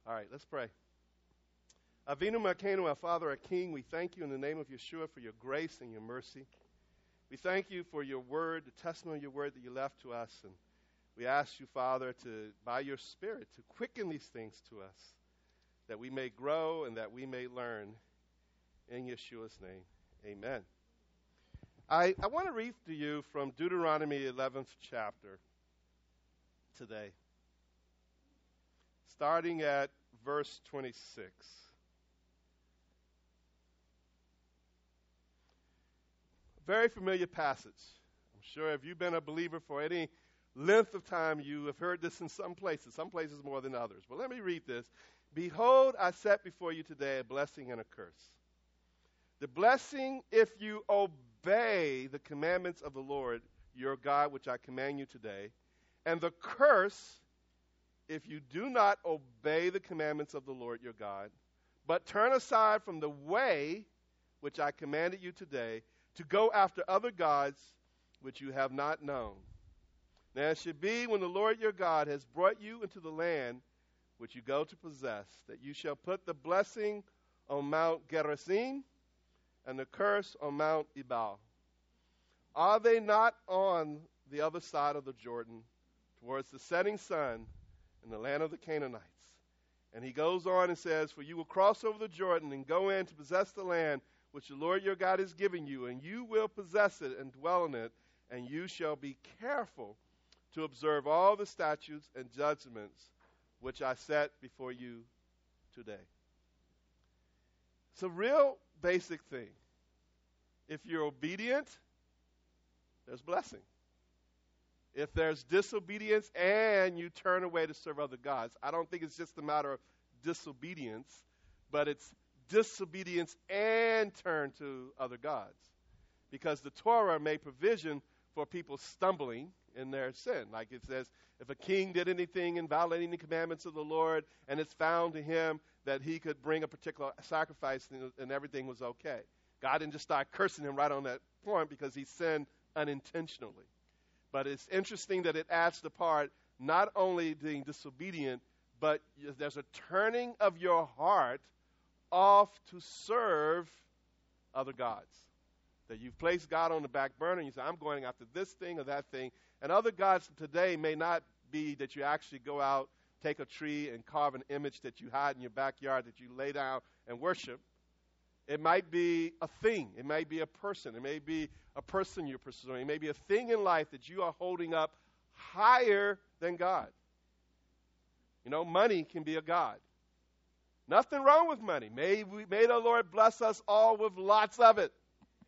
All right, let's pray. Avinu Malkeinu, our Father, our King, we thank you in the name of Yeshua for your grace and your mercy. We thank you for your word, the testimony of your word that you left to us. And we ask you, Father, to, by your Spirit, to quicken these things to us, that we may grow and that we may learn. In Yeshua's name, amen. I want to read to you from Deuteronomy 11th chapter today, starting at verse 26. Very familiar passage. I'm sure if you've been a believer for any length of time, you have heard this in some places more than others. But let me read this. Behold, I set before you today a blessing and a curse. The blessing if you obey the commandments of the Lord your God, which I command you today, and the curse if you do not obey the commandments of the Lord your God, but turn aside from the way which I commanded you today, to go after other gods which you have not known. Now it should be when the Lord your God has brought you into the land which you go to possess, that you shall put the blessing on Mount Gerizim and the curse on Mount Ebal. Are they not on the other side of the Jordan, towards the setting sun in the land of the Canaanites? And he goes on and says, for you will cross over the Jordan and go in to possess the land which the Lord your God is giving you, and you will possess it and dwell in it, and you shall be careful to observe all the statutes and judgments which I set before you today. It's a real basic thing. If you're obedient, there's blessing. If there's disobedience and you turn away to serve other gods, I don't think it's just a matter of disobedience, but it's disobedience and turn to other gods. Because the Torah made provision for people stumbling in their sin. Like it says, if a king did anything in violating the commandments of the Lord, and it's found to him that he could bring a particular sacrifice and everything was okay. God didn't just start cursing him right on that point because he sinned unintentionally. But it's interesting that it adds the part, not only being disobedient, but there's a turning of your heart off to serve other gods. That you've placed God on the back burner and you say, I'm going after this thing or that thing. And other gods today may not be that you actually go out, take a tree and carve an image that you hide in your backyard, that you lay down and worship. It might be a thing. It may be a person. It may be a person you're pursuing. It may be a thing in life that you are holding up higher than God. You know, money can be a god. Nothing wrong with money. May the Lord bless us all with lots of it.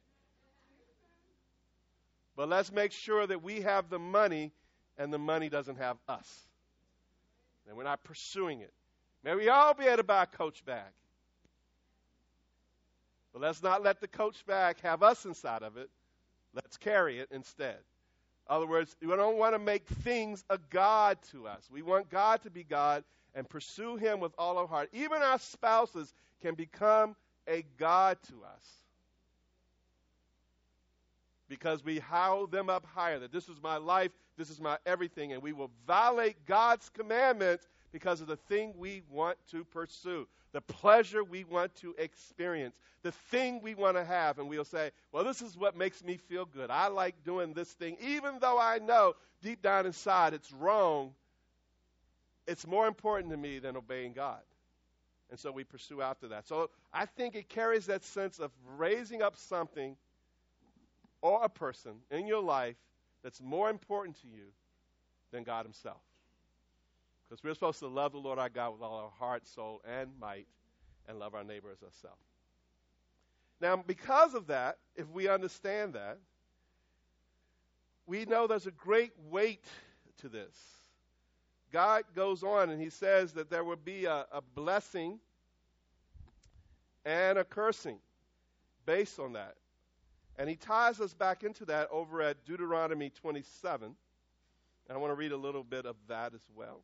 But let's make sure that we have the money and the money doesn't have us. And we're not pursuing it. May we all be able to buy a Coach bag. But let's not let the Coach bag have us inside of it. Let's carry it instead. In other words, we don't want to make things a god to us. We want God to be God and pursue him with all our heart. Even our spouses can become a god to us because we hold them up higher, that this is my life, this is my everything, and we will violate God's commandments because of the thing we want to pursue, the pleasure we want to experience, the thing we want to have. And we'll say, well, this is what makes me feel good. I like doing this thing, even though I know deep down inside it's wrong. It's more important to me than obeying God. And so we pursue after that. So I think it carries that sense of raising up something or a person in your life that's more important to you than God himself. Because we're supposed to love the Lord our God with all our heart, soul, and might, and love our neighbor as ourselves. Now, because of that, if we understand that, we know there's a great weight to this. God goes on and he says that there will be a blessing and a cursing based on that. And he ties us back into that over at Deuteronomy 27. And I want to read a little bit of that as well.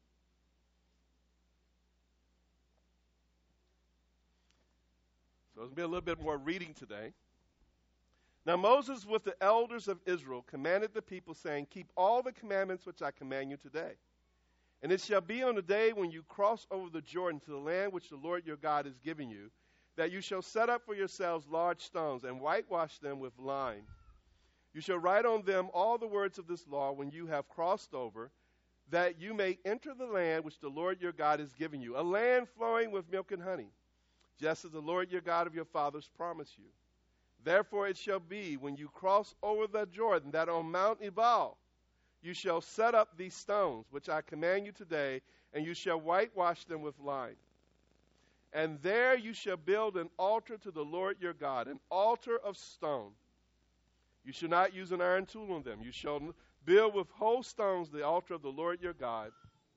So there's going to be a little bit more reading today. Now Moses with the elders of Israel commanded the people, saying, keep all the commandments which I command you today. And it shall be on the day when you cross over the Jordan to the land which the Lord your God is giving you, that you shall set up for yourselves large stones and whitewash them with lime. You shall write on them all the words of this law when you have crossed over, that you may enter the land which the Lord your God is giving you, a land flowing with milk and honey, just as the Lord your God of your fathers promised you. Therefore it shall be, when you cross over the Jordan, that on Mount Ebal you shall set up these stones, which I command you today, and you shall whitewash them with lime. And there you shall build an altar to the Lord your God, an altar of stone. You shall not use an iron tool on them. You shall build with whole stones the altar of the Lord your God,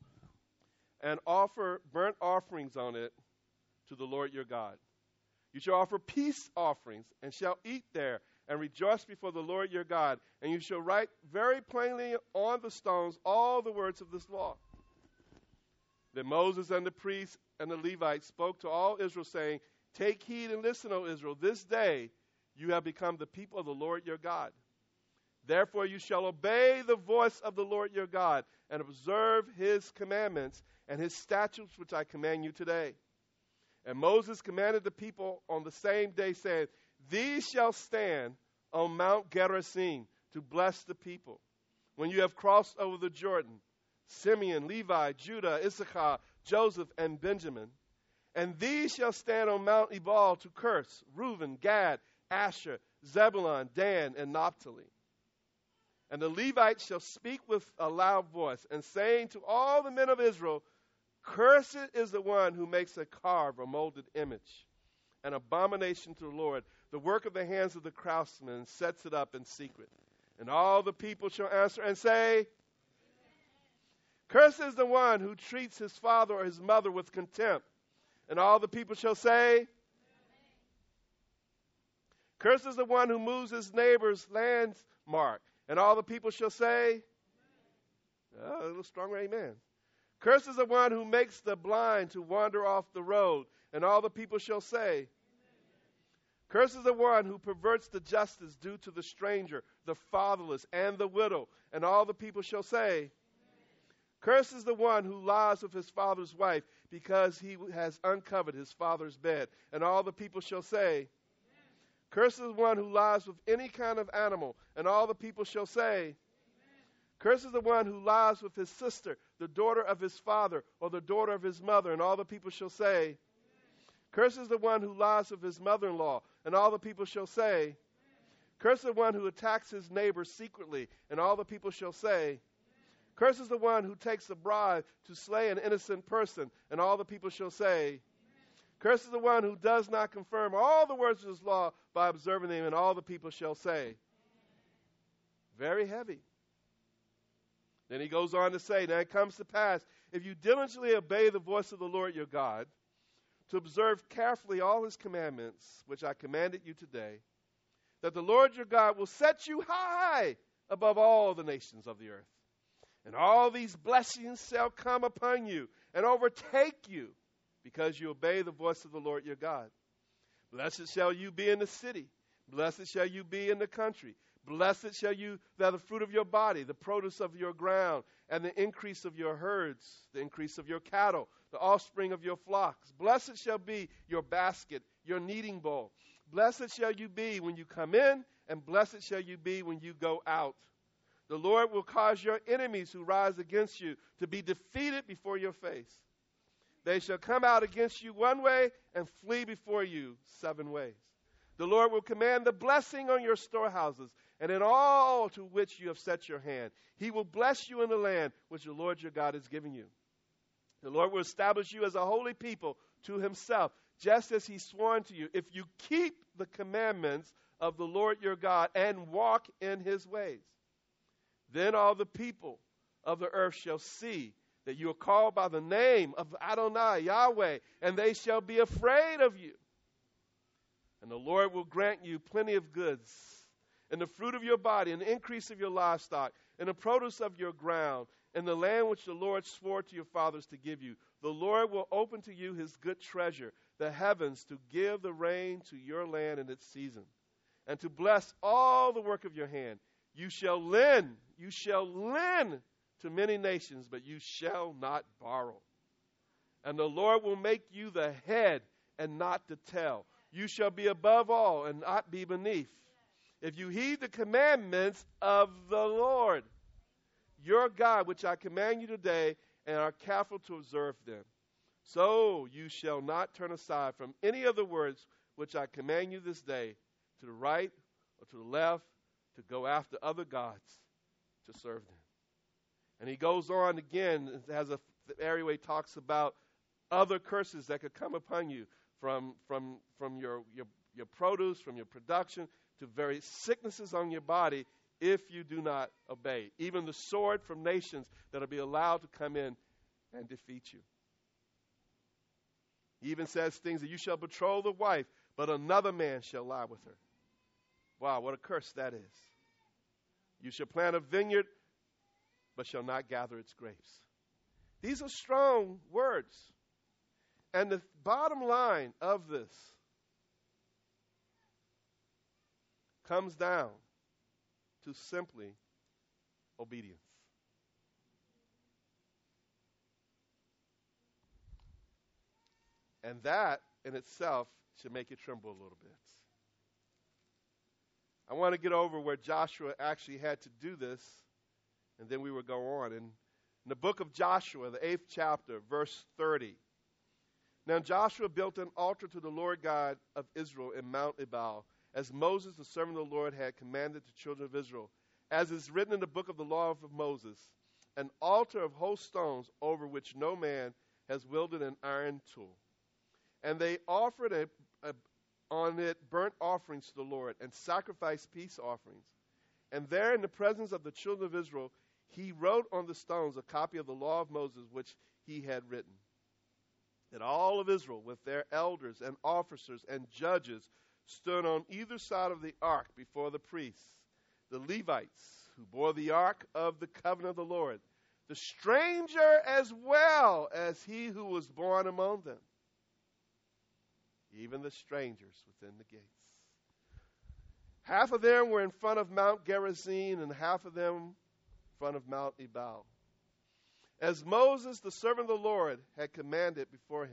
and offer burnt offerings on it to the Lord your God. You shall offer peace offerings, and shall eat there, and rejoice before the Lord your God. And you shall write very plainly on the stones all the words of this law. Then Moses and the priests and the Levites spoke to all Israel, saying, Take heed and listen, O Israel, this day you have become the people of the Lord your God. Therefore you shall obey the voice of the Lord your God, and observe his commandments and his statutes which I command you today. And Moses commanded the people on the same day, saying, These shall stand on Mount Gerizim to bless the people, when you have crossed over the Jordan, Simeon, Levi, Judah, Issachar, Joseph, and Benjamin. And these shall stand on Mount Ebal to curse Reuben, Gad, Asher, Zebulun, Dan, and Naphtali. And the Levites shall speak with a loud voice, and saying to all the men of Israel, Cursed is the one who makes a carved or molded image, an abomination to the Lord, the work of the hands of the craftsman, and sets it up in secret. And all the people shall answer and say, Cursed is the one who treats his father or his mother with contempt. And all the people shall say, Cursed is the one who moves his neighbor's landmark. And all the people shall say, a little stronger amen. Cursed is the one who makes the blind to wander off the road. And all the people shall say, Cursed is the one who perverts the justice due to the stranger, the fatherless, and the widow. And all the people shall say, Cursed is the one who lies with his father's wife, because he has uncovered his father's bed. And all the people shall say, Cursed is the one who lies with any kind of animal. And all the people shall say, Cursed is the one who lies with his sister, the daughter of his father, or the daughter of his mother. And all the people shall say, Cursed is the one who lies with his mother-in-law. And all the people shall say, Cursed is the one who attacks his neighbor secretly. And all the people shall say, Cursed is the one who takes a bribe to slay an innocent person. And all the people shall say, Cursed is the one who does not confirm all the words of his law by observing them. And all the people shall say, Very heavy. Then he goes on to say, Now it comes to pass, if you diligently obey the voice of the Lord your God, to observe carefully all his commandments, which I commanded you today, that the Lord your God will set you high above all the nations of the earth. And all these blessings shall come upon you and overtake you, because you obey the voice of the Lord your God. Blessed shall you be in the city. Blessed shall you be in the country. Blessed shall you that the fruit of your body, the produce of your ground, and the increase of your herds, the increase of your cattle, the offspring of your flocks. Blessed shall be your basket, your kneading bowl. Blessed shall you be when you come in, and blessed shall you be when you go out. The Lord will cause your enemies who rise against you to be defeated before your face. They shall come out against you one way and flee before you 7 ways. The Lord will command the blessing on your storehouses and in all to which you have set your hand. He will bless you in the land which the Lord your God is giving you. The Lord will establish you as a holy people to himself, just as he swore to you, if you keep the commandments of the Lord your God and walk in his ways. Then all the people of the earth shall see that you are called by the name of Adonai, Yahweh, and they shall be afraid of you. And the Lord will grant you plenty of goods, and the fruit of your body, and the increase of your livestock, and the produce of your ground, and the land which the Lord swore to your fathers to give you. The Lord will open to you his good treasure, the heavens, to give the rain to your land in its season, and to bless all the work of your hand. You shall lend to many nations, but you shall not borrow. And the Lord will make you the head and not the tail. You shall be above all and not be beneath. If you heed the commandments of the Lord, your God, which I command you today, and are careful to observe them. So you shall not turn aside from any of the words which I command you this day, to the right or to the left, to go after other gods to serve them. And he goes on again, has a area where he talks about other curses that could come upon you from your produce, from your production, to various sicknesses on your body if you do not obey. Even the sword from nations that will be allowed to come in and defeat you. He even says things that you shall betroth the wife, but another man shall lie with her. Wow, what a curse that is. You shall plant a vineyard, but shall not gather its grapes. These are strong words. And the bottom line of this comes down to simply obedience. And that in itself should make you tremble a little bit. I want to get over where Joshua actually had to do this, and then we will go on. In the book of Joshua, the 8th chapter, verse 30. Now Joshua built an altar to the Lord God of Israel in Mount Ebal, as Moses, the servant of the Lord, had commanded the children of Israel. As is written in the book of the law of Moses, an altar of whole stones over which no man has wielded an iron tool. And they offered on it burnt offerings to the Lord and sacrificed peace offerings. And there in the presence of the children of Israel, he wrote on the stones a copy of the law of Moses, which he had written. That all of Israel, with their elders and officers and judges, stood on either side of the ark before the priests, the Levites, who bore the ark of the covenant of the Lord, the stranger as well as he who was born among them, even the strangers within the gates. Half of them were in front of Mount Gerizim, and half of them in front of Mount Ebal. As Moses, the servant of the Lord, had commanded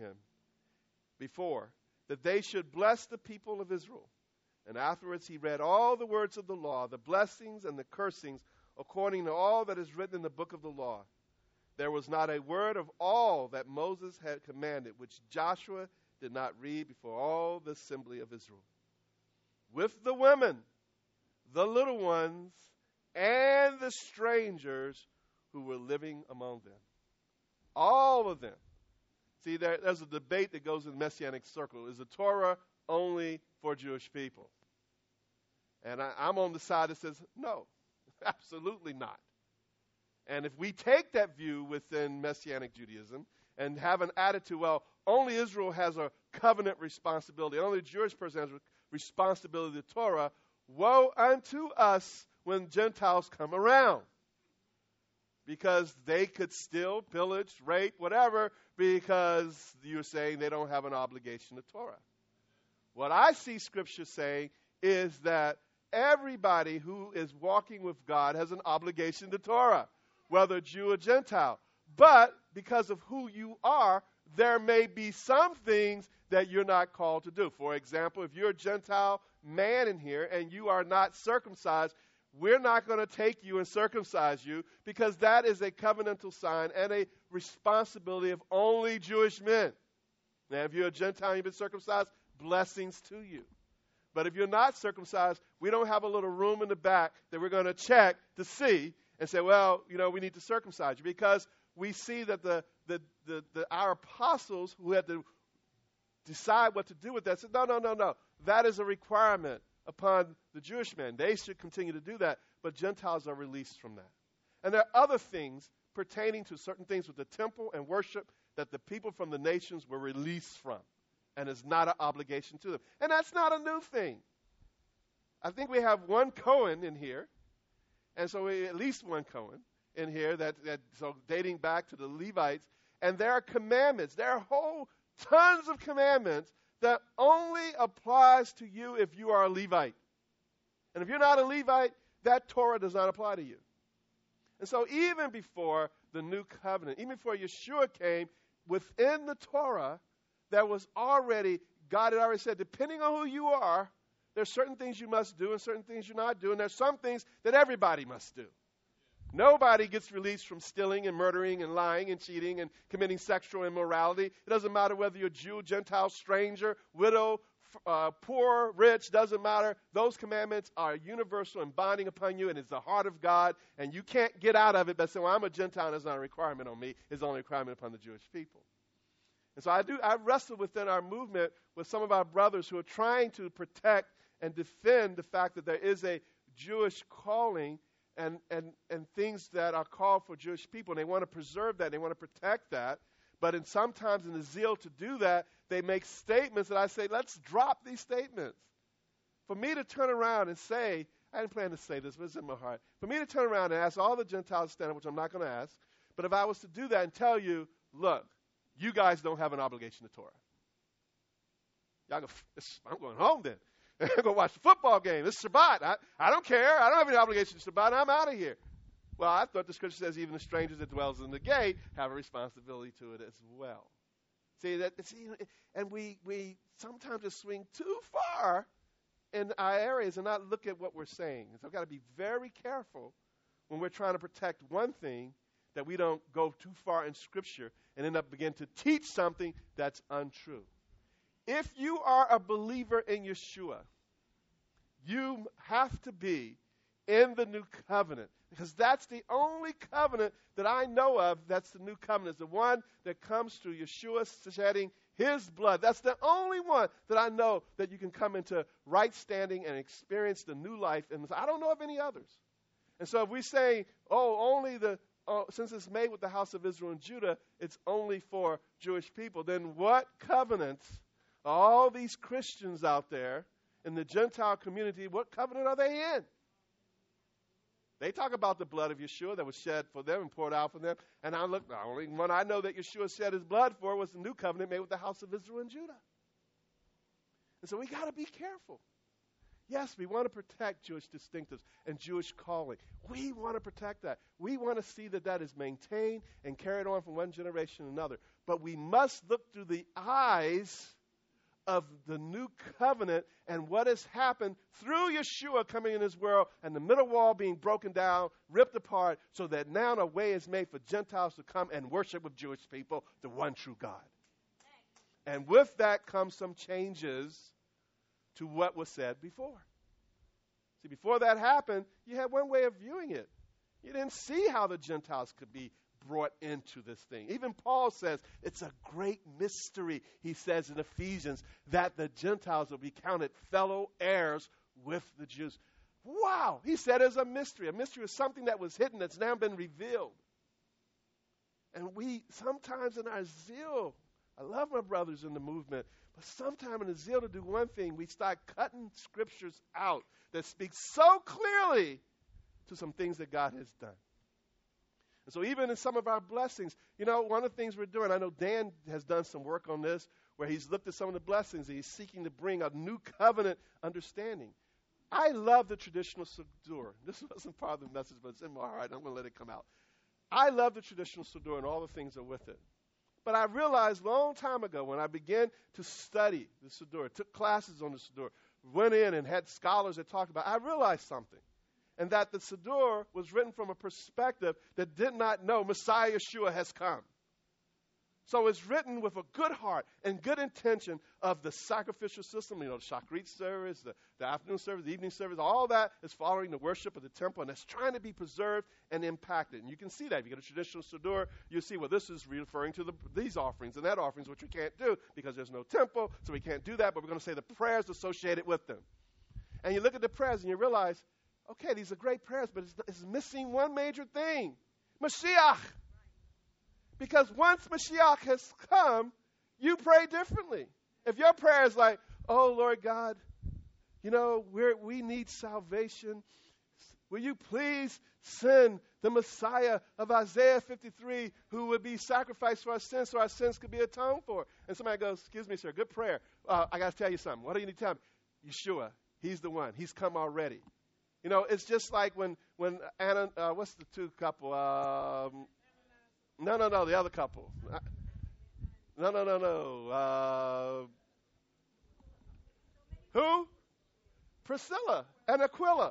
before, that they should bless the people of Israel. And afterwards he read all the words of the law, the blessings and the cursings, according to all that is written in the book of the law. There was not a word of all that Moses had commanded, which Joshua did not read before all the assembly of Israel. With the women, the little ones, and the strangers who were living among them. All of them. See, there's a debate that goes in the Messianic circle. Is the Torah only for Jewish people? And I'm on the side that says, no, absolutely not. And if we take that view within Messianic Judaism and have an attitude, well, only Israel has a covenant responsibility, only the Jewish person has a responsibility to the Torah, woe unto us when Gentiles come around. Because they could steal, pillage, rape, whatever, because you're saying they don't have an obligation to Torah. What I see Scripture saying is that everybody who is walking with God has an obligation to Torah, whether Jew or Gentile. But because of who you are, there may be some things that you're not called to do. For example, if you're a Gentile man in here and you are not circumcised, we're not going to take you and circumcise you, because that is a covenantal sign and a responsibility of only Jewish men. Now, if you're a Gentile and you've been circumcised, blessings to you. But if you're not circumcised, we don't have a little room in the back that we're going to check to see and say, well, we need to circumcise you, because we see that our apostles who had to decide what to do with that said, no. That is a requirement upon the Jewish men. They should continue to do that, but Gentiles are released from that. And there are other things pertaining to certain things with the temple and worship that the people from the nations were released from, and is not an obligation to them. And that's not a new thing. I think we have one Cohen in here, and so at least one Cohen in here so dating back to the Levites, and there are commandments. There are whole tons of commandments that only applies to you if you are a Levite. And if you're not a Levite, that Torah does not apply to you. And so even before the new covenant, even before Yeshua came, within the Torah, there was already, God had already said, depending on who you are, there's certain things you must do and certain things you're not doing. There's some things that everybody must do. Nobody gets released from stealing and murdering and lying and cheating and committing sexual immorality. It doesn't matter whether you're Jew, Gentile, stranger, widow, poor, rich, doesn't matter. Those commandments are universal and binding upon you, and it's the heart of God, and you can't get out of it by saying, well, I'm a Gentile, and it's not a requirement on me. It's only a requirement upon the Jewish people. And so I wrestle within our movement with some of our brothers who are trying to protect and defend the fact that there is a Jewish calling and things that are called for Jewish people, and they want to preserve that, they want to protect that. But sometimes in the zeal to do that, they make statements that I say, let's drop these statements. For me to turn around and say, I didn't plan to say this, but it's in my heart. For me to turn around and ask all the Gentiles to stand up, which I'm not going to ask, but if I was to do that and tell you, look, you guys don't have an obligation to Torah. Y'all go, I'm going home then. I'm going to watch the football game. It's Shabbat. I don't care. I don't have any obligation to Shabbat. I'm out of here. Well, I thought the scripture says even the strangers that dwells in the gate have a responsibility to it as well. And we sometimes just swing too far in our areas and not look at what we're saying. And so we've got to be very careful when we're trying to protect one thing that we don't go too far in Scripture and end up begin to teach something that's untrue. If you are a believer in Yeshua, you have to be in the new covenant, because that's the only covenant that I know of that's the new covenant. It's the one that comes through Yeshua shedding his blood. That's the only one that I know that you can come into right standing and experience the new life. And I don't know of any others. And so if we say, since it's made with the house of Israel and Judah, it's only for Jewish people, then what covenants are all these Christians out there in the Gentile community, what covenant are they in? They talk about the blood of Yeshua that was shed for them and poured out for them. And the only one I know that Yeshua shed his blood for was the new covenant made with the house of Israel and Judah. And so we got to be careful. Yes, we want to protect Jewish distinctives and Jewish calling. We want to protect that. We want to see that is maintained and carried on from one generation to another. But we must look through the eyes of the new covenant and what has happened through Yeshua coming in this world and the middle wall being broken down, ripped apart, so that now a way is made for Gentiles to come and worship with Jewish people the one true God. And with that comes some changes to what was said before. See, before that happened, you had one way of viewing it. You didn't see how the Gentiles could be brought into this thing. Even Paul says it's a great mystery, he says in Ephesians, that the Gentiles will be counted fellow heirs with the Jews. Wow! He said it's a mystery. A mystery is something that was hidden that's now been revealed. And we sometimes in our zeal, I love my brothers in the movement, but sometimes in the zeal to do one thing, we start cutting scriptures out that speak so clearly to some things that God has done. And so even in some of our blessings, one of the things we're doing, I know Dan has done some work on this, where he's looked at some of the blessings and he's seeking to bring a new covenant understanding. I love the traditional Siddur. This wasn't part of the message, but it's in my heart. I'm going to let it come out. I love the traditional Siddur and all the things that are with it. But I realized a long time ago when I began to study the Siddur, took classes on the Siddur, went in and had scholars that talked about it, I realized something. And that the Siddur was written from a perspective that did not know Messiah Yeshua has come. So it's written with a good heart and good intention of the sacrificial system, the Shachrit service, the afternoon service, the evening service, all that is following the worship of the temple, and it's trying to be preserved and impacted. And you can see that. If you get a traditional Siddur, you see, well, this is referring to these offerings and that offerings, which we can't do because there's no temple, so we can't do that, but we're going to say the prayers associated with them. And you look at the prayers and you realize, okay, these are great prayers, but it's missing one major thing. Mashiach. Because once Mashiach has come, you pray differently. If your prayer is like, oh, Lord God, we need salvation. Will you please send the Messiah of Isaiah 53 who would be sacrificed for our sins so our sins could be atoned for? And somebody goes, excuse me, sir, good prayer. I got to tell you something. What do you need to tell me? Yeshua, he's the one. He's come already. You know, it's just like when Anna, what's the two couple? No, the other couple. No. Who? Priscilla and Aquila.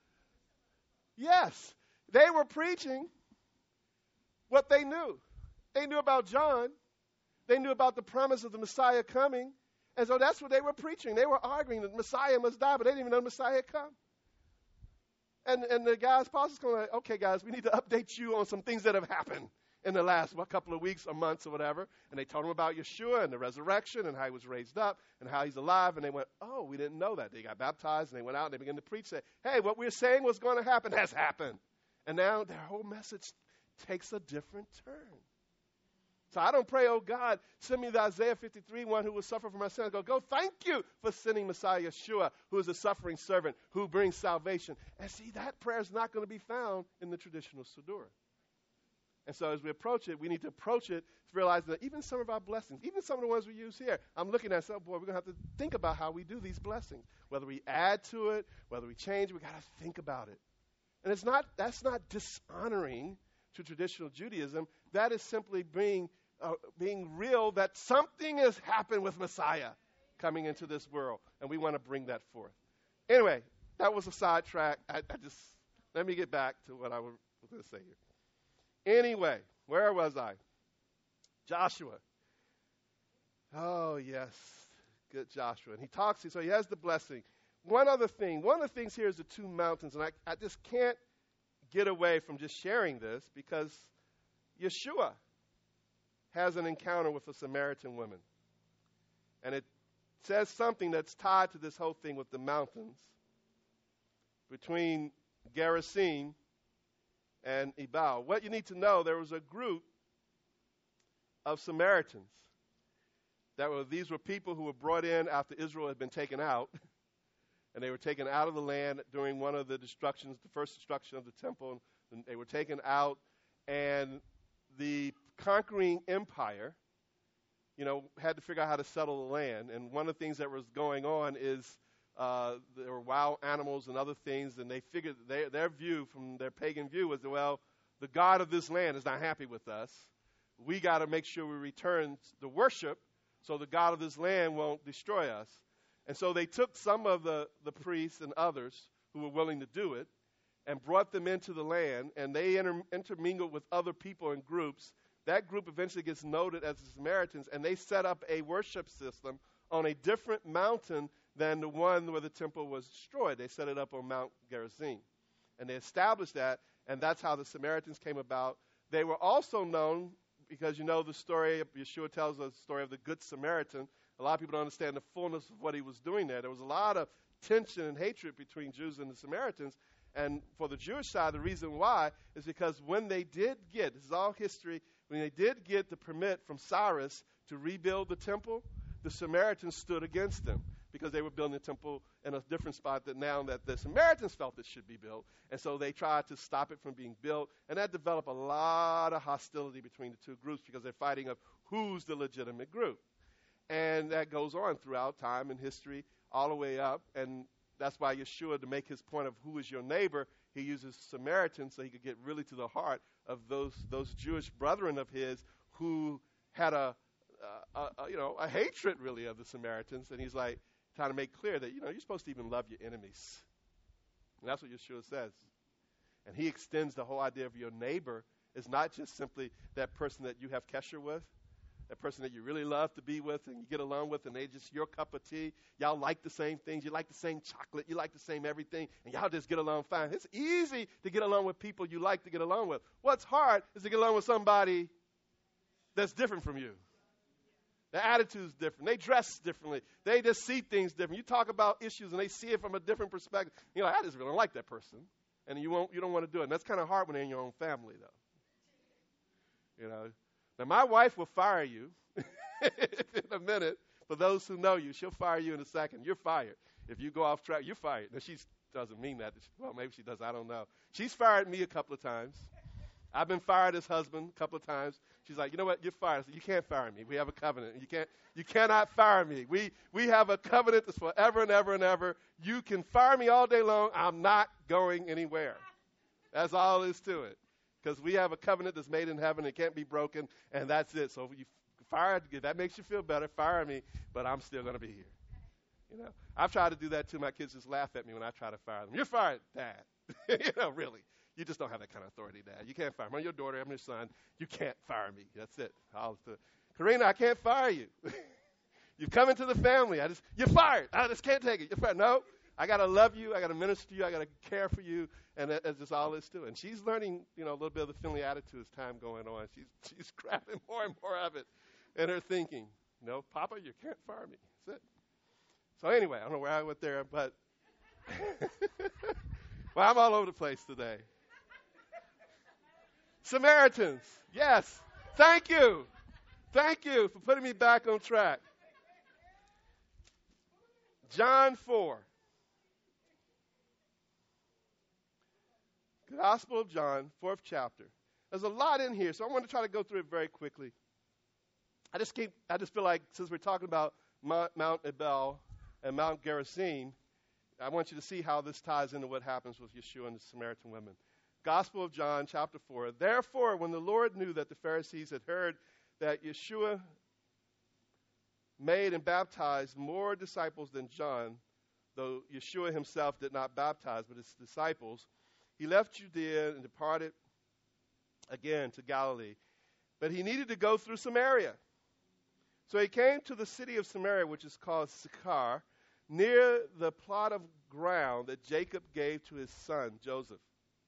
Yes, they were preaching what they knew. They knew about John. They knew about the promise of the Messiah coming. And so that's what they were preaching. They were arguing that Messiah must die, but they didn't even know the Messiah had come. And the guys, apostles, going like, okay, guys, we need to update you on some things that have happened in the last couple of weeks or months or whatever. And they told them about Yeshua and the resurrection and how he was raised up and how he's alive. And they went, oh, we didn't know that. They got baptized and they went out and they began to preach, say, hey, what we're saying was going to happen has happened. And now their whole message takes a different turn. So I don't pray, oh God, send me the Isaiah 53, one who will suffer for my sins. Go, thank you for sending Messiah Yeshua, who is a suffering servant, who brings salvation. And see, that prayer is not going to be found in the traditional Siddur. And so as we approach it, we need to approach it to realize that even some of our blessings, even some of the ones we use here, I'm looking at, boy, we're going to have to think about how we do these blessings. Whether we add to it, whether we change, we got to think about it. And that's not dishonoring to traditional Judaism. That is simply being real that something has happened with Messiah coming into this world, and we want to bring that forth. Anyway, that was a sidetrack. Let me get back to what I was going to say here. Anyway, where was I? Joshua. Oh, yes. Good Joshua. And he talks, so he has the blessing. One of the things here is the two mountains, and I just can't get away from just sharing this because Yeshua has an encounter with a Samaritan woman. And it says something that's tied to this whole thing with the mountains between Gerizim and Ebal. What you need to know, there was a group of Samaritans. These were people who were brought in after Israel had been taken out. And they were taken out of the land during one of the destructions, the first destruction of the temple. And they were taken out, and the conquering empire, had to figure out how to settle the land. And one of the things that was going on is there were wild animals and other things, and they figured their view, from their pagan view, was, well, the God of this land is not happy with us. We got to make sure we return the worship so the God of this land won't destroy us. And so they took some of the priests and others who were willing to do it and brought them into the land, and they intermingled with other people and groups. That group eventually gets noted as the Samaritans, and they set up a worship system on a different mountain than the one where the temple was destroyed. They set it up on Mount Gerizim. And they established that, and that's how the Samaritans came about. They were also known, because the story, Yeshua tells us the story of the Good Samaritan. A lot of people don't understand the fullness of what he was doing there. There was a lot of tension and hatred between Jews and the Samaritans. And for the Jewish side, the reason why is because when they did get, this is all history, when they did get the permit from Cyrus to rebuild the temple, the Samaritans stood against them because they were building the temple in a different spot that the Samaritans felt it should be built. And so they tried to stop it from being built. And that developed a lot of hostility between the two groups because they're fighting of who's the legitimate group. And that goes on throughout time and history all the way up. And that's why Yeshua, to make his point of who is your neighbor, he uses Samaritans so he could get really to the heart of those Jewish brethren of his who had a hatred really of the Samaritans. And he's like trying to make clear that, you're supposed to even love your enemies. And that's what Yeshua says. And he extends the whole idea of your neighbor is not just simply that person that you have kesher with, that person that you really love to be with and you get along with, and they just your cup of tea. Y'all like the same things. You like the same chocolate. You like the same everything, and y'all just get along fine. It's easy to get along with people you like to get along with. What's hard is to get along with somebody that's different from you. Their attitude's different. They dress differently. They just see things different. You talk about issues, and they see it from a different perspective. You're like, I just really don't like that person, and you don't want to do it. And that's kind of hard when they're in your own family, though. Now, my wife will fire you in a minute. For those who know you, she'll fire you in a second. You're fired. If you go off track, you're fired. Now, she doesn't mean that. Well, maybe she does. I don't know. She's fired me a couple of times. I've been fired as husband a couple of times. She's like, you know what? You're fired. I said, you can't fire me. We have a covenant. You cannot fire me. We have a covenant that's forever and ever and ever. You can fire me all day long. I'm not going anywhere. That's all there is to it. Because we have a covenant that's made in heaven. It can't be broken, and that's it. So if you fire, if that makes you feel better, fire me, but I'm still going to be here. You know, I've tried to do that too. My kids just laugh at me when I try to fire them. You're fired, Dad. Really. You just don't have that kind of authority, Dad. You can't fire me. I'm your daughter. I'm your son. You can't fire me. That's it. Karina, I can't fire you. You've come into the family. You're fired. I just can't take it. You're fired. No, I got to love you. I got to minister to you. I got to care for you. And that's just all it's doing. And she's learning, a little bit of the friendly attitude as time going on. She's grabbing more and more of it in her thinking. Papa, you can't fire me. That's it. So anyway, I don't know where I went there, but well, I'm all over the place today. Samaritans. Yes. Thank you. Thank you for putting me back on track. John 4. Gospel of John, 4th chapter. There's a lot in here, so I want to try to go through it very quickly. I just feel like since we're talking about Mount Ebal and Mount Gerizim, I want you to see how this ties into what happens with Yeshua and the Samaritan women. Gospel of John, chapter 4. Therefore, when the Lord knew that the Pharisees had heard that Yeshua made and baptized more disciples than John, though Yeshua himself did not baptize, but his disciples, he left Judea and departed again to Galilee. But he needed to go through Samaria. So he came to the city of Samaria, which is called Sychar, near the plot of ground that Jacob gave to his son Joseph.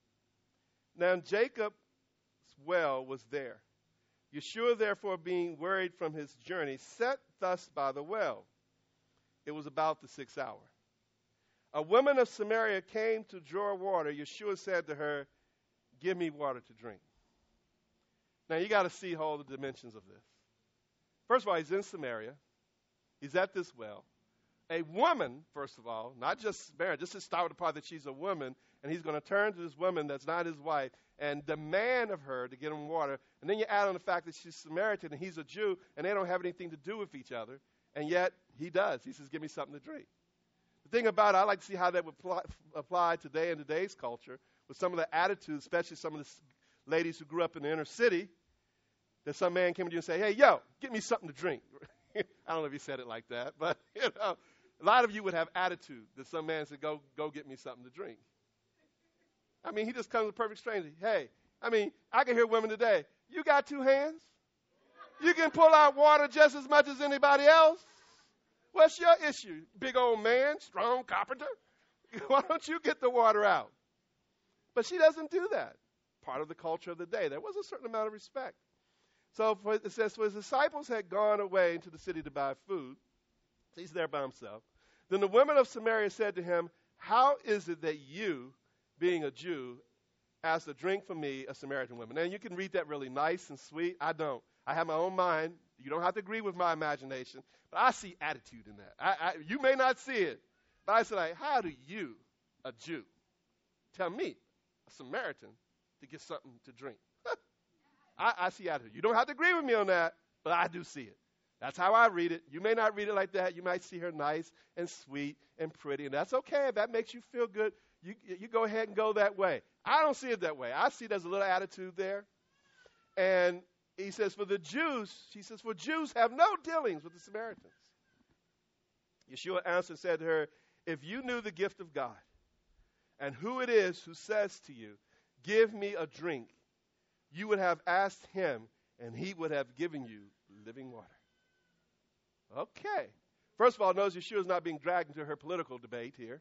Now Jacob's well was there. Yeshua, therefore, being wearied from his journey, sat thus by the well. It was about the 6th hour. A woman of Samaria came to draw water. Yeshua said to her, give me water to drink. Now you got to see all the dimensions of this. First of all, he's in Samaria. He's at this well. A woman, first of all, not just Samaria, just to start with the part that she's a woman, and he's going to turn to this woman that's not his wife and demand of her to get him water. And then you add on the fact that she's Samaritan and he's a Jew, and they don't have anything to do with each other, and yet he does. He says, give me something to drink. The thing about it, I like to see how that would apply today in today's culture with some of the attitudes, especially some of the ladies who grew up in the inner city, that some man came to you and say, hey, yo, get me something to drink. I don't know if he said it like that, but, a lot of you would have attitude that some man said, go get me something to drink. I mean, he just comes a perfect stranger. Hey, I can hear women today. You got 2 hands? You can pull out water just as much as anybody else? What's your issue? Big old man, strong carpenter? Why don't you get the water out? But she doesn't do that. Part of the culture of the day. There was a certain amount of respect. So it says, his disciples had gone away into the city to buy food. He's there by himself. Then the women of Samaria said to him, how is it that you, being a Jew, ask a drink from me, a Samaritan woman? Now, you can read that really nice and sweet. I don't. I have my own mind. You don't have to agree with my imagination. But I see attitude in that. You may not see it. But I say, how do you, a Jew, tell me, a Samaritan, to get something to drink? I see attitude. You don't have to agree with me on that, but I do see it. That's how I read it. You may not read it like that. You might see her nice and sweet and pretty, and that's okay. If that makes you feel good, you go ahead and go that way. I don't see it that way. I see there's a little attitude there. And he says, for Jews have no dealings with the Samaritans. Yeshua answered and said to her, if you knew the gift of God and who it is who says to you, give me a drink, you would have asked him, and he would have given you living water. Okay. First of all, notice Yeshua is not being dragged into her political debate here.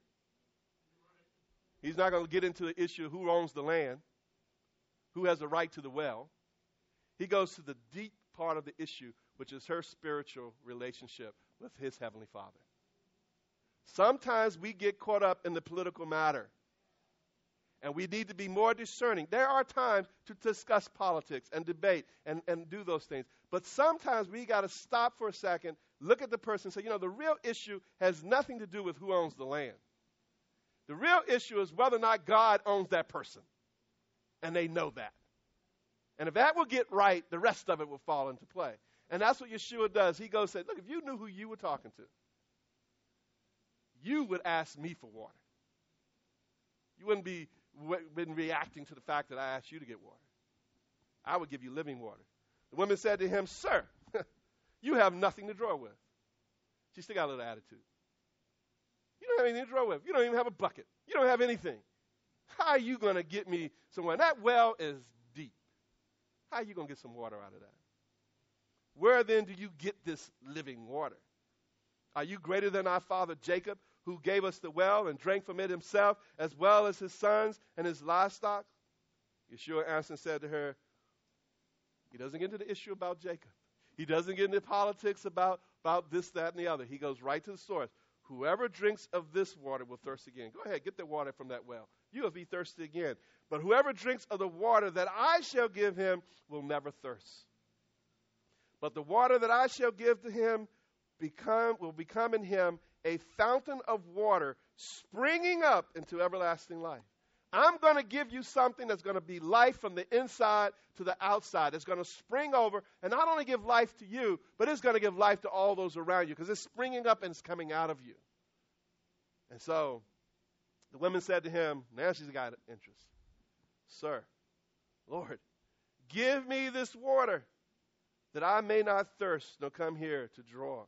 He's not going to get into the issue of who owns the land, who has the right to the well. He goes to the deep part of the issue, which is her spiritual relationship with his heavenly Father. Sometimes we get caught up in the political matter, and we need to be more discerning. There are times to discuss politics and debate and do those things. But sometimes we got to stop for a second, look at the person and say, the real issue has nothing to do with who owns the land. The real issue is whether or not God owns that person. And they know that. And if that will get right, the rest of it will fall into play. And that's what Yeshua does. He goes and says, look, if you knew who you were talking to, you would ask me for water. You wouldn't be been reacting to the fact that I asked you to get water. I would give you living water. The woman said to him, sir, you have nothing to draw with. She still got a little attitude. You don't have anything to draw with. You don't even have a bucket. You don't have anything. How are you going to get me somewhere? That well is deep. How are you going to get some water out of that? Where then do you get this living water? Are you greater than our father Jacob, who gave us the well and drank from it himself, as well as his sons and his livestock? Yeshua answered and said to her, he doesn't get into the issue about Jacob. He doesn't get into politics about this, that, and the other. He goes right to the source. Whoever drinks of this water will thirst again. Go ahead, get the water from that well. You will be thirsty again. But whoever drinks of the water that I shall give him will never thirst. But the water that I shall give to him will become in him a fountain of water springing up into everlasting life. I'm going to give you something that's going to be life from the inside to the outside. It's going to spring over and not only give life to you, but it's going to give life to all those around you because it's springing up and it's coming out of you. And so the women said to him, now she's got interest. Sir, Lord, give me this water that I may not thirst nor come here to draw.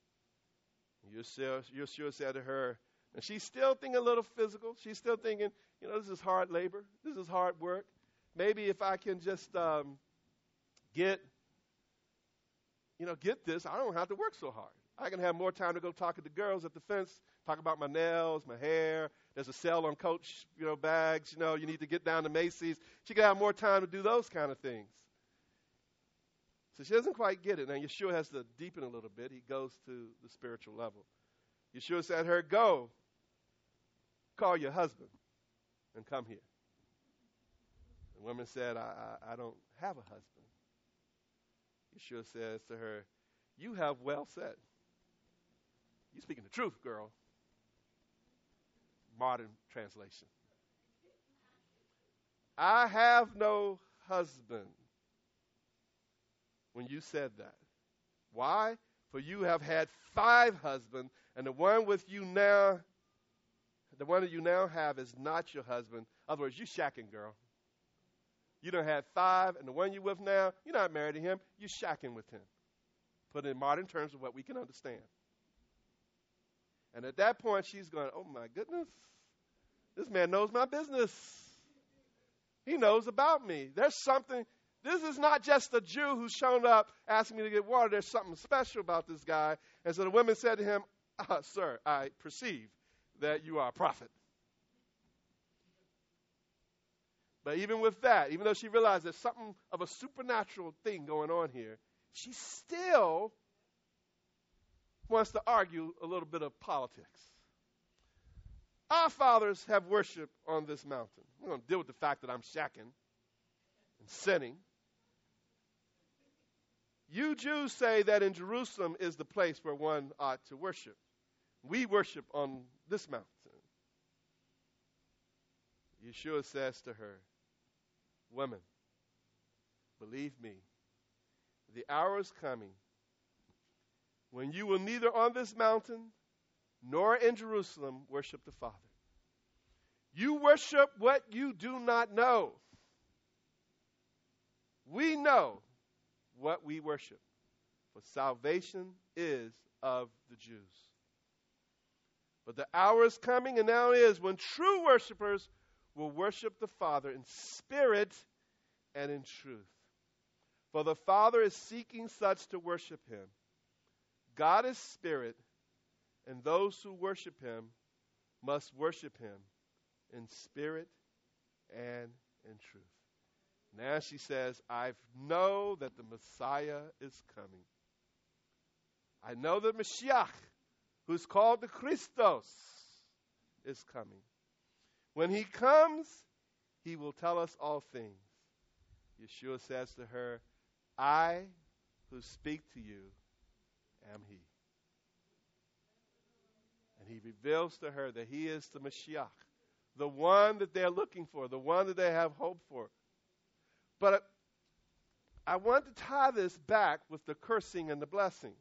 Yeshua said to her, and she's still thinking a little physical. She's still thinking, this is hard labor. This is hard work. Maybe if I can just get this, I don't have to work so hard. I can have more time to go talk to the girls at the fence, talk about my nails, my hair. There's a sale on Coach, bags. You need to get down to Macy's. She can have more time to do those kind of things. So she doesn't quite get it. Now, Yeshua has to deepen a little bit. He goes to the spiritual level. Yeshua said to her, go, call your husband and come here. The woman said, I don't have a husband. Yeshua says to her, you have well said. You're speaking the truth, girl. Modern translation. I have no husband. When you said that. Why? For you have had 5 husbands, and the one that you now have is not your husband. In other words, you shacking, girl. You done had 5, and the one you with now, you're not married to him. You shacking with him. Put in modern terms of what we can understand. And at that point, she's going, oh my goodness, this man knows my business. He knows about me. There's something. This is not just a Jew who's shown up asking me to get water. There's something special about this guy. And so the women said to him, sir, I perceive that you are a prophet. But even with that, even though she realized there's something of a supernatural thing going on here, she still wants to argue a little bit of politics. Our fathers have worship on this mountain. We're going to deal with the fact that I'm shacking and sinning. You Jews say that in Jerusalem is the place where one ought to worship. We worship on this mountain. Yeshua says to her, woman, believe me, the hour is coming when you will neither on this mountain nor in Jerusalem worship the Father. You worship what you do not know. We know what we worship, for salvation is of the Jews. But the hour is coming, and now is, when true worshipers will worship the Father in spirit and in truth. For the Father is seeking such to worship him. God is spirit, and those who worship him must worship him in spirit and in truth. Now she says, I know that the Messiah is coming. I know that Mashiach, who's called the Christos, is coming. When he comes, he will tell us all things. Yeshua says to her, I who speak to you am he. And he reveals to her that he is the Mashiach, the one that they're looking for, the one that they have hope for. But I want to tie this back with the cursing and the blessings.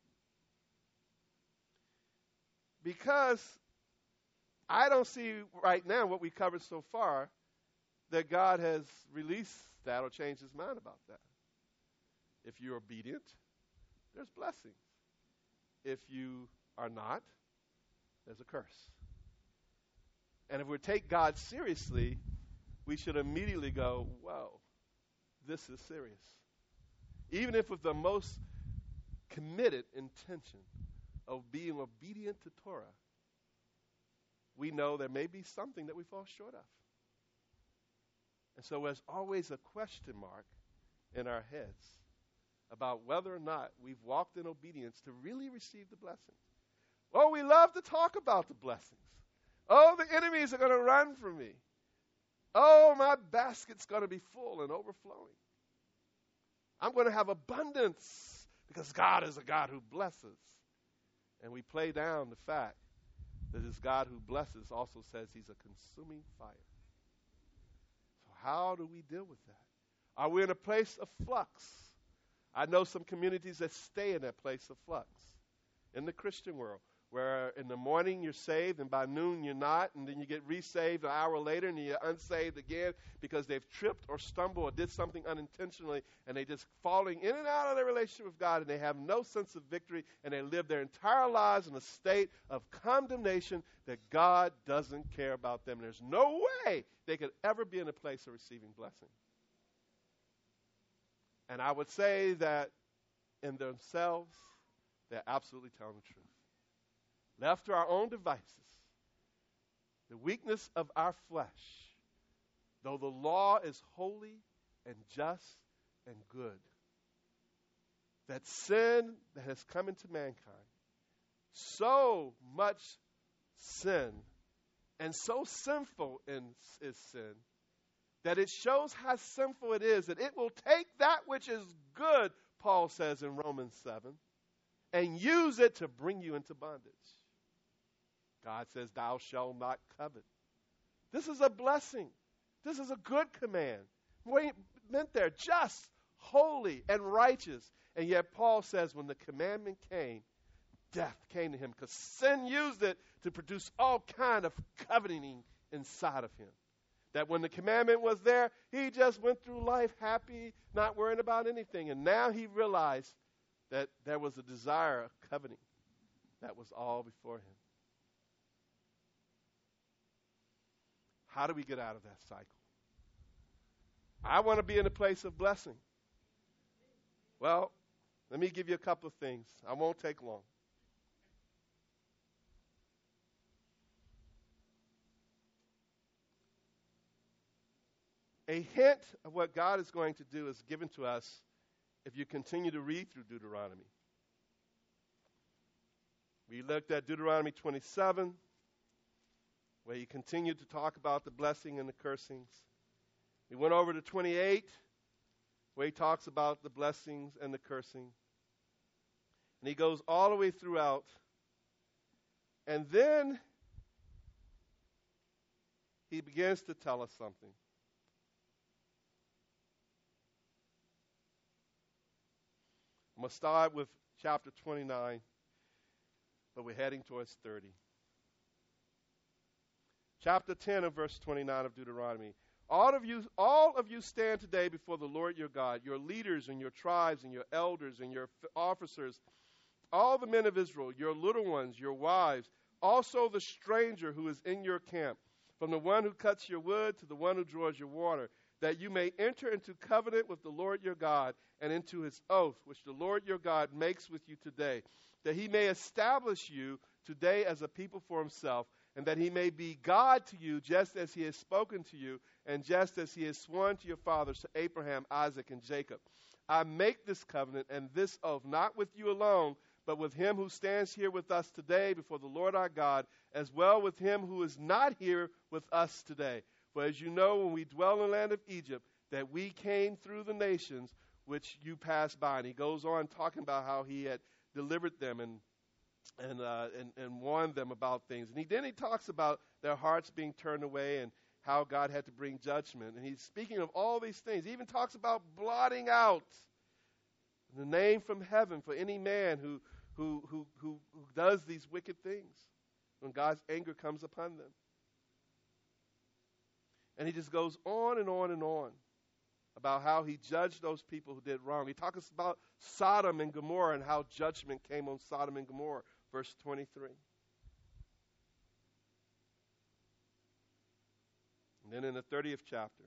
Because I don't see right now what we covered so far that God has released that or changed his mind about that. If you're obedient, there's blessings. If you are not, there's a curse. And if we take God seriously, we should immediately go, whoa, this is serious. Even if with the most committed intention of being obedient to Torah, we know there may be something that we fall short of. And so there's always a question mark in our heads about whether or not we've walked in obedience to really receive the blessing. Oh, we love to talk about the blessings. Oh, the enemies are going to run from me. Oh, my basket's going to be full and overflowing. I'm going to have abundance because God is a God who blesses. And we play down the fact that this God who blesses also says he's a consuming fire. So how do we deal with that? Are we in a place of flux? I know some communities that stay in that place of flux in the Christian world, where in the morning you're saved and by noon you're not, and then you get resaved an hour later and you're unsaved again because they've tripped or stumbled or did something unintentionally, and they're just falling in and out of their relationship with God, and they have no sense of victory, and they live their entire lives in a state of condemnation that God doesn't care about them. There's no way they could ever be in a place of receiving blessing. And I would say that in themselves, they're absolutely telling the truth. Left to our own devices, the weakness of our flesh, though the law is holy and just and good, that sin that has come into mankind, so much sin and so sinful is sin, that it shows how sinful it is, that it will take that which is good, Paul says in Romans 7, and use it to bring you into bondage. God says, thou shalt not covet. This is a blessing. This is a good command. What he meant there, just, holy, and righteous. And yet Paul says when the commandment came, death came to him because sin used it to produce all kind of coveting inside of him. That when the commandment was there, he just went through life happy, not worrying about anything. And now he realized that there was a desire of coveting that was all before him. How do we get out of that cycle? I want to be in a place of blessing. Well, let me give you a couple of things. I won't take long. A hint of what God is going to do is given to us if you continue to read through Deuteronomy. We looked at Deuteronomy 27, where he continued to talk about the blessing and the cursings. We went over to 28, where he talks about the blessings and the cursing. And he goes all the way throughout. And then he begins to tell us something. I'm going to start with chapter 29, but we're heading towards 30. Chapter 10 and verse 29 of Deuteronomy. All of you stand today before the Lord your God, your leaders and your tribes and your elders and your officers, all the men of Israel, your little ones, your wives, also the stranger who is in your camp, from the one who cuts your wood to the one who draws your water, that you may enter into covenant with the Lord your God and into his oath, which the Lord your God makes with you today, that he may establish you today as a people for himself, and that he may be God to you just as he has spoken to you and just as he has sworn to your fathers, to Abraham, Isaac, and Jacob. I make this covenant and this oath, not with you alone, but with him who stands here with us today before the Lord our God, as well with him who is not here with us today. For as you know, when we dwell in the land of Egypt, that we came through the nations which you passed by. And he goes on talking about how he had delivered them and warned them about things. And then he talks about their hearts being turned away, and how God had to bring judgment. And he's speaking of all these things. He even talks about blotting out the name from heaven for any man who does these wicked things when God's anger comes upon them. And he just goes on and on and on about how he judged those people who did wrong. He talks about Sodom and Gomorrah and how judgment came on Sodom and Gomorrah, verse 23. And then in the 30th chapter,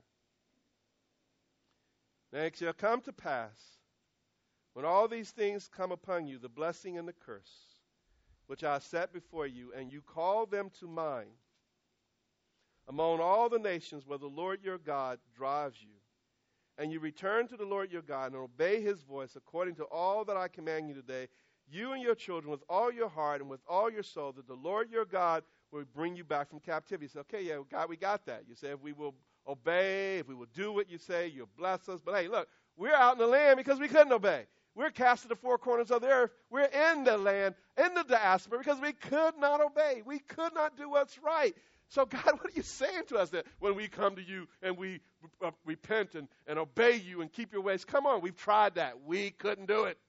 "Now it shall come to pass, when all these things come upon you, the blessing and the curse, which I set before you, and you call them to mind, among all the nations where the Lord your God drives you, and you return to the Lord your God and obey his voice according to all that I command you today, you and your children with all your heart and with all your soul, that the Lord your God will bring you back from captivity." You say, okay, yeah, God, we got that. You say, if we will obey, if we will do what you say, you'll bless us. But hey, look, we're out in the land because we couldn't obey. We're cast to the four corners of the earth. We're in the land, in the diaspora, because we could not obey. We could not do what's right. So, God, what are you saying to us that when we come to you and we repent and obey you and keep your ways? Come on, we've tried that. We couldn't do it.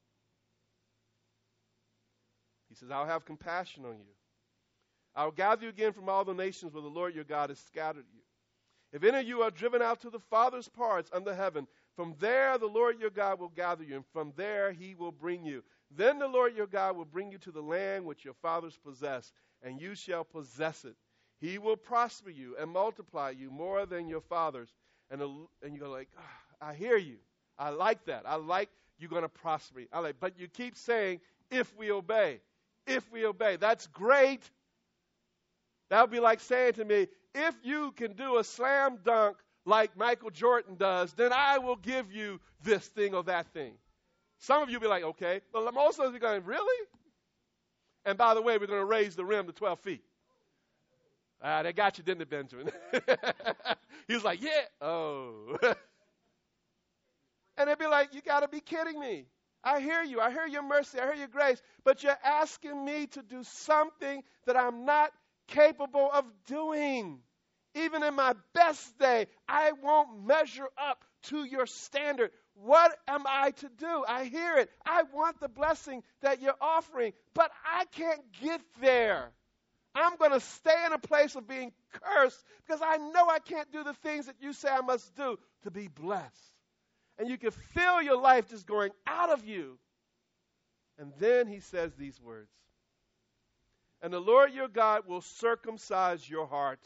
He says, "I'll have compassion on you. I'll gather you again from all the nations where the Lord your God has scattered you. If any of you are driven out to the farthest parts under heaven, from there the Lord your God will gather you, and from there he will bring you. Then the Lord your God will bring you to the land which your fathers possessed, and you shall possess it. He will prosper you and multiply you more than your fathers." And you go like, I hear you. I like that. I like you're going to prosper me. But you keep saying, if we obey. If we obey. That's great. That would be like saying to me, if you can do a slam dunk like Michael Jordan does, then I will give you this thing or that thing. Some of you will be like, okay. But most of us will be going, really? And by the way, we're going to raise the rim to 12 feet. They got you, didn't they, Benjamin? He was like, yeah. Oh. And they'd be like, you got to be kidding me. I hear you. I hear your mercy. I hear your grace. But you're asking me to do something that I'm not capable of doing. Even in my best day, I won't measure up to your standard. What am I to do? I hear it. I want the blessing that you're offering, but I can't get there. I'm going to stay in a place of being cursed because I know I can't do the things that you say I must do to be blessed. And you can feel your life just going out of you. And then he says these words. "And the Lord your God will circumcise your heart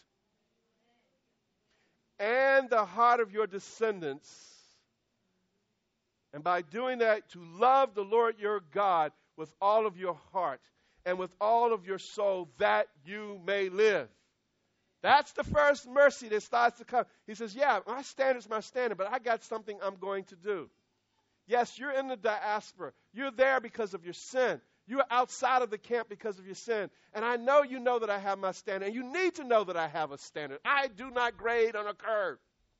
and the heart of your descendants. And by doing that, to love the Lord your God with all of your heart and with all of your soul, that you may live." That's the first mercy that starts to come. He says, yeah, my standard's my standard, but I got something I'm going to do. Yes, you're in the diaspora. You're there because of your sin. You're outside of the camp because of your sin. And I know you know that I have my standard. And you need to know that I have a standard. I do not grade on a curve.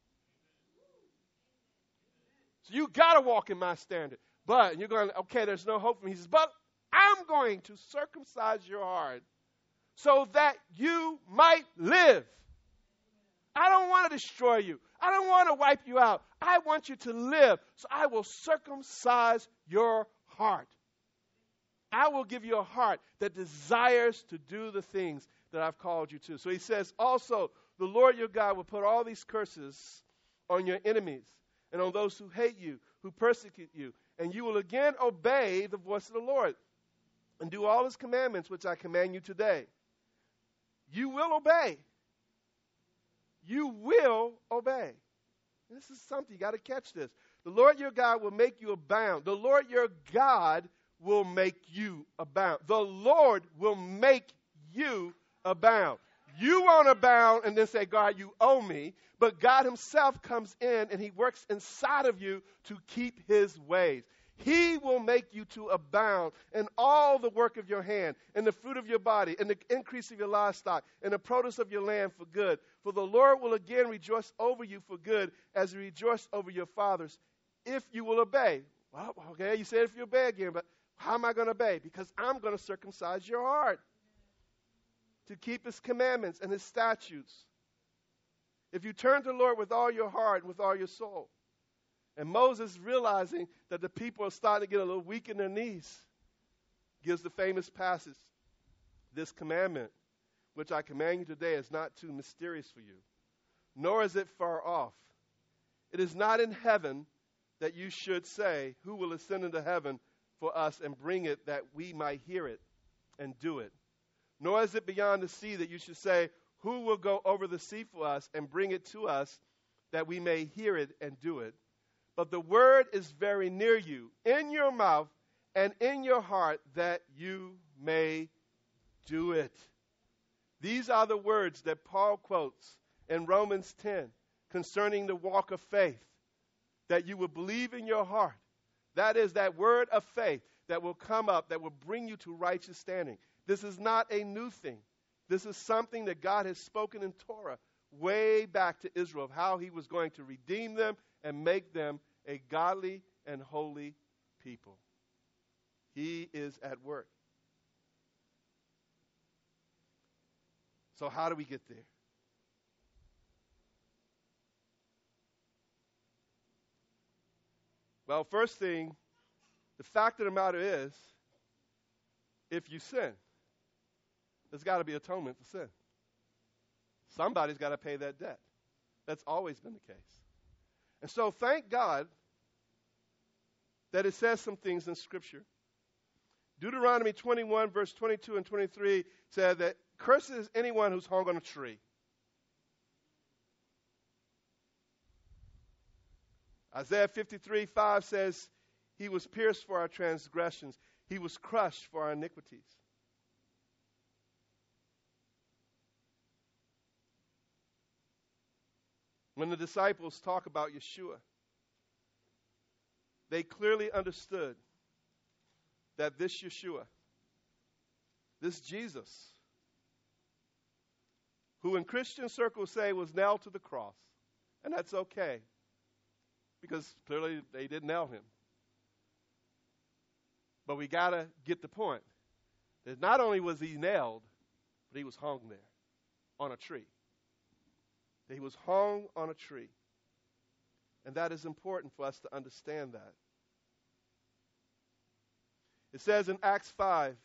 So you got to walk in my standard. But, and you're going, okay, there's no hope for me. He says, but I'm going to circumcise your heart so that you might live. I don't want to destroy you. I don't want to wipe you out. I want you to live. So I will circumcise your heart. I will give you a heart that desires to do the things that I've called you to. So he says, also, the Lord your God will put all these curses on your enemies and on those who hate you, who persecute you. And you will again obey the voice of the Lord and do all his commandments, which I command you today. You will obey. You will obey. This is something, you got to catch this. The Lord your God will make you abound. The Lord your God will make you abound. The Lord will make you abound. You won't abound and then say, God, you owe me. But God himself comes in and he works inside of you to keep his ways. He will make you to abound in all the work of your hand, in the fruit of your body, in the increase of your livestock, in the produce of your land for good. For the Lord will again rejoice over you for good, as he rejoiced over your fathers, if you will obey. Well, okay, you said if you obey again, but how am I going to obey? Because I'm going to circumcise your heart to keep his commandments and his statutes If you turn to the Lord with all your heart and with all your soul. And Moses, realizing that the people are starting to get a little weak in their knees, gives the famous passage, this commandment, which I command you today, is not too mysterious for you, nor is it far off. It is not in heaven that you should say, who will ascend into heaven for us and bring it that we might hear it and do it. Nor is it beyond the sea that you should say, who will go over the sea for us and bring it to us that we may hear it and do it. But the word is very near you, in your mouth and in your heart, that you may do it. These are the words that Paul quotes in Romans 10 concerning the walk of faith, that you will believe in your heart. That is that word of faith that will come up, that will bring you to righteous standing. This is not a new thing. This is something that God has spoken in Torah way back to Israel, of how he was going to redeem them and make them a godly and holy people. He is at work. So how do we get there? Well, first thing, the fact of the matter is, if you sin, there's got to be atonement for sin. Somebody's got to pay that debt. That's always been the case. And so thank God that it says some things in Scripture. Deuteronomy 21, verse 22 and 23 said that cursed is anyone who's hung on a tree. Isaiah 53, 5 says, he was pierced for our transgressions. He was crushed for our iniquities. When the disciples talk about Yeshua, they clearly understood that this Yeshua, this Jesus, who in Christian circles say was nailed to the cross, and that's okay, because clearly they didn't nail him. But we got to get the point that not only was he nailed, but he was hung there on a tree. That he was hung on a tree. And that is important for us to understand that. It says in Acts 5,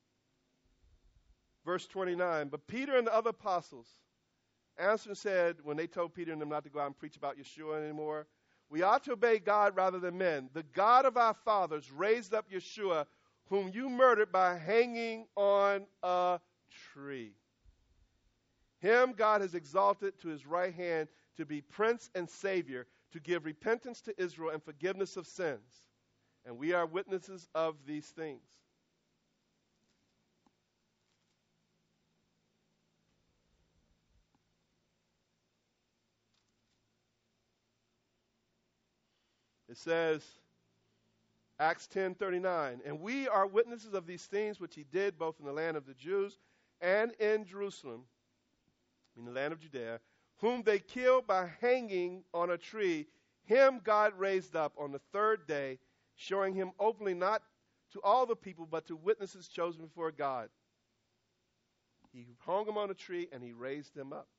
verse 29, but Peter and the other apostles answered and said, when they told Peter and them not to go out and preach about Yeshua anymore, we ought to obey God rather than men. The God of our fathers raised up Yeshua, whom you murdered by hanging on a tree. Him God has exalted to his right hand to be Prince and Savior, to give repentance to Israel and forgiveness of sins. And we are witnesses of these things. It says, Acts 10:39, and we are witnesses of these things which he did both in the land of the Jews and in Jerusalem, in the land of Judea, whom they killed by hanging on a tree. Him God raised up on the third day, showing him openly not to all the people, but to witnesses chosen before God. He hung him on a tree and he raised him up.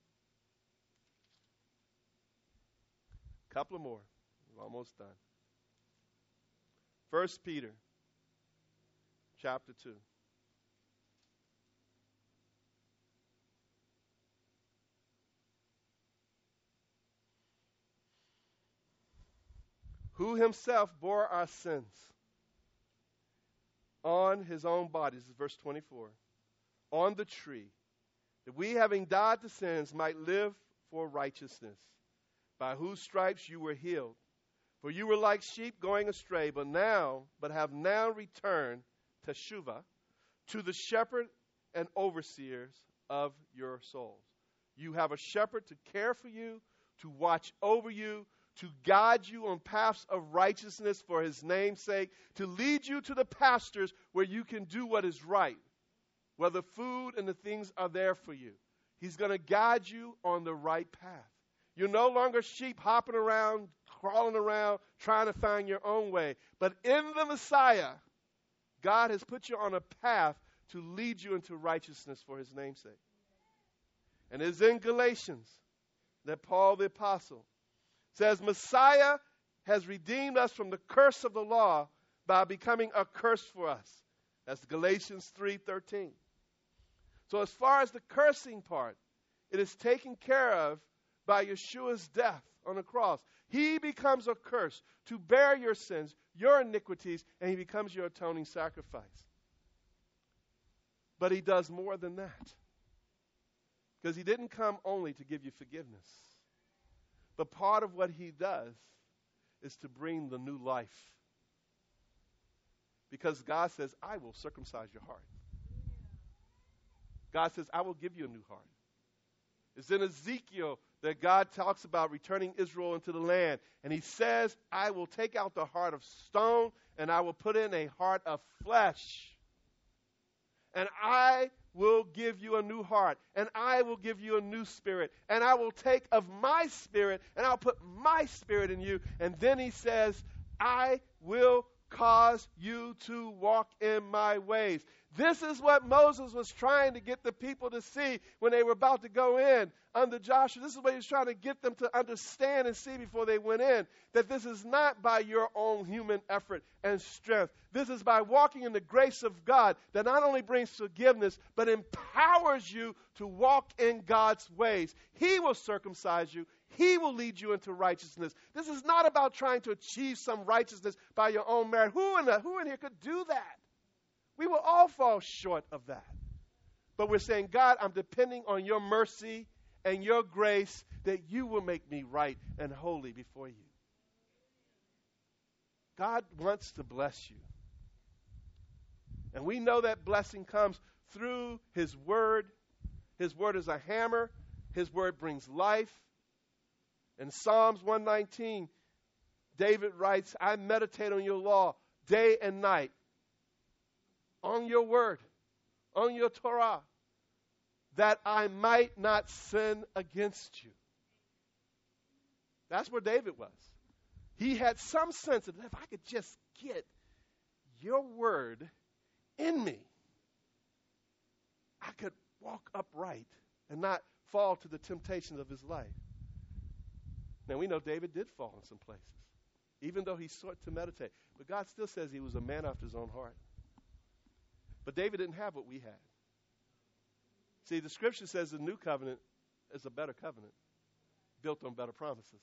A couple more. We're almost done. 1 Peter chapter 2. Who himself bore our sins on his own body, this is verse 24, on the tree, that we, having died to sins, might live for righteousness, by whose stripes you were healed. For you were like sheep going astray, but have now returned to Teshuvah, to the shepherd and overseers of your souls. You have a shepherd to care for you, to watch over you, to guide you on paths of righteousness for his name's sake, to lead you to the pastures where you can do what is right, where the food and the things are there for you. He's going to guide you on the right path. You're no longer sheep hopping around, crawling around, trying to find your own way. But in the Messiah, God has put you on a path to lead you into righteousness for his name's sake. And it's in Galatians that Paul the apostle says Messiah has redeemed us from the curse of the law by becoming a curse for us. That's Galatians 3:13. So as far as the cursing part, it is taken care of by Yeshua's death on the cross. He becomes a curse to bear your sins, your iniquities, and he becomes your atoning sacrifice. But he does more than that. Because he didn't come only to give you forgiveness. But part of what he does is to bring the new life. Because God says, I will circumcise your heart. God says, I will give you a new heart. It's in Ezekiel that God talks about returning Israel into the land. And he says, I will take out the heart of stone and I will put in a heart of flesh. And I will give you a new heart. And I will give you a new spirit. And I will take of my spirit and I'll put my spirit in you. And then he says, I will cause you to walk in my ways. This is what Moses was trying to get the people to see when they were about to go in under Joshua. This is what he was trying to get them to understand and see before they went in, that this is not by your own human effort and strength. This is by walking in the grace of God that not only brings forgiveness, but empowers you to walk in God's ways. He will circumcise you. He will lead you into righteousness. This is not about trying to achieve some righteousness by your own merit. Who in here could do that? We will all fall short of that. But we're saying, God, I'm depending on your mercy and your grace that you will make me right and holy before you. God wants to bless you. And we know that blessing comes through his word. His word is a hammer. His word brings life. In Psalms 119, David writes, I meditate on your law day and night. On your word, on your Torah, that I might not sin against you. That's where David was. He had some sense of, if I could just get your word in me, I could walk upright and not fall to the temptations of his life. Now, we know David did fall in some places, even though he sought to meditate. But God still says he was a man after his own heart. But David didn't have what we had. See, the scripture says the new covenant is a better covenant, built on better promises.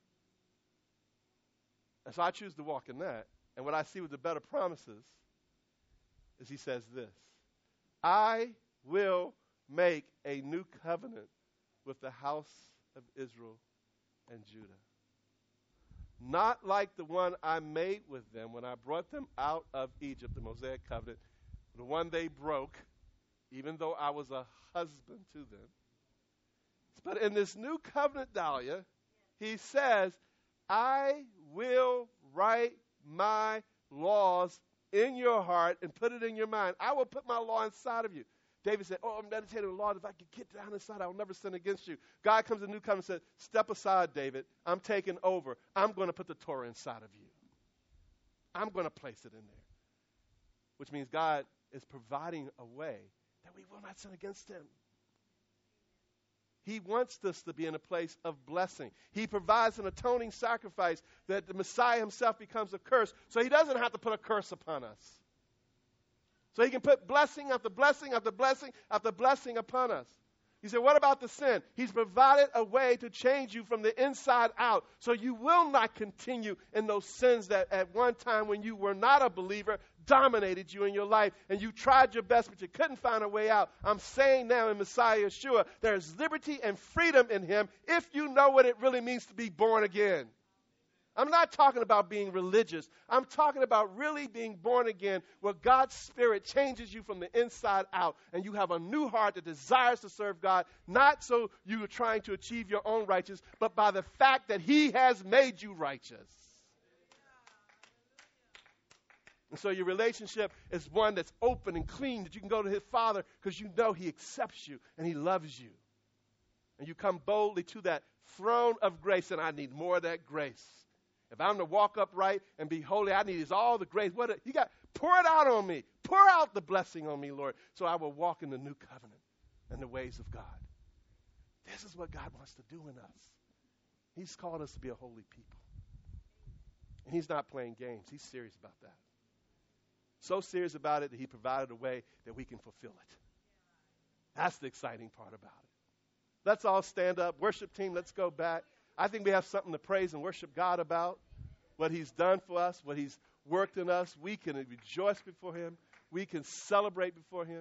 And so I choose to walk in that. And what I see with the better promises is he says this, I will make a new covenant with the house of Israel and Judah. Not like the one I made with them when I brought them out of Egypt, the Mosaic covenant, the one they broke, even though I was a husband to them. But in this new covenant, Dahlia, he says, I will write my laws in your heart and put it in your mind. I will put my law inside of you. David said, I'm meditating on the law. If I could get down inside, I will never sin against you. God comes in the new covenant and says, step aside, David. I'm taking over. I'm going to put the Torah inside of you. I'm going to place it in there. Which means God is providing a way that we will not sin against him. He wants us to be in a place of blessing. He provides an atoning sacrifice that the Messiah himself becomes a curse, so he doesn't have to put a curse upon us. So he can put blessing after blessing after blessing after blessing upon us. He said, what about the sin? He's provided a way to change you from the inside out, so you will not continue in those sins that at one time when you were not a believer dominated you in your life, and you tried your best, but you couldn't find a way out. I'm saying now in Messiah Yeshua, there's liberty and freedom in him if you know what it really means to be born again. I'm not talking about being religious. I'm talking about really being born again, where God's Spirit changes you from the inside out, and you have a new heart that desires to serve God, not so you are trying to achieve your own righteousness, but by the fact that he has made you righteous. And so your relationship is one that's open and clean, that you can go to his Father because you know he accepts you and he loves you. And you come boldly to that throne of grace, and I need more of that grace. If I'm to walk upright and be holy, I need all the grace. You got, pour it out on me. Pour out the blessing on me, Lord, so I will walk in the new covenant and the ways of God. This is what God wants to do in us. He's called us to be a holy people. And he's not playing games. He's serious about that. So serious about it that he provided a way that we can fulfill it. That's the exciting part about it. Let's all stand up. Worship team, let's go back. I think we have something to praise and worship God about. What he's done for us, what he's worked in us. We can rejoice before him. We can celebrate before him.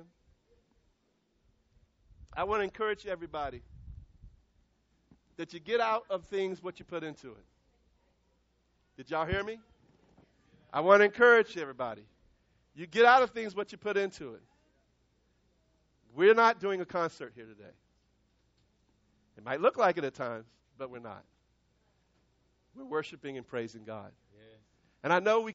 I want to encourage everybody that you get out of things what you put into it. Did y'all hear me? I want to encourage everybody. You get out of things what you put into it. We're not doing a concert here today. It might look like it at times, but we're not. We're worshiping and praising God. Yeah. And I know we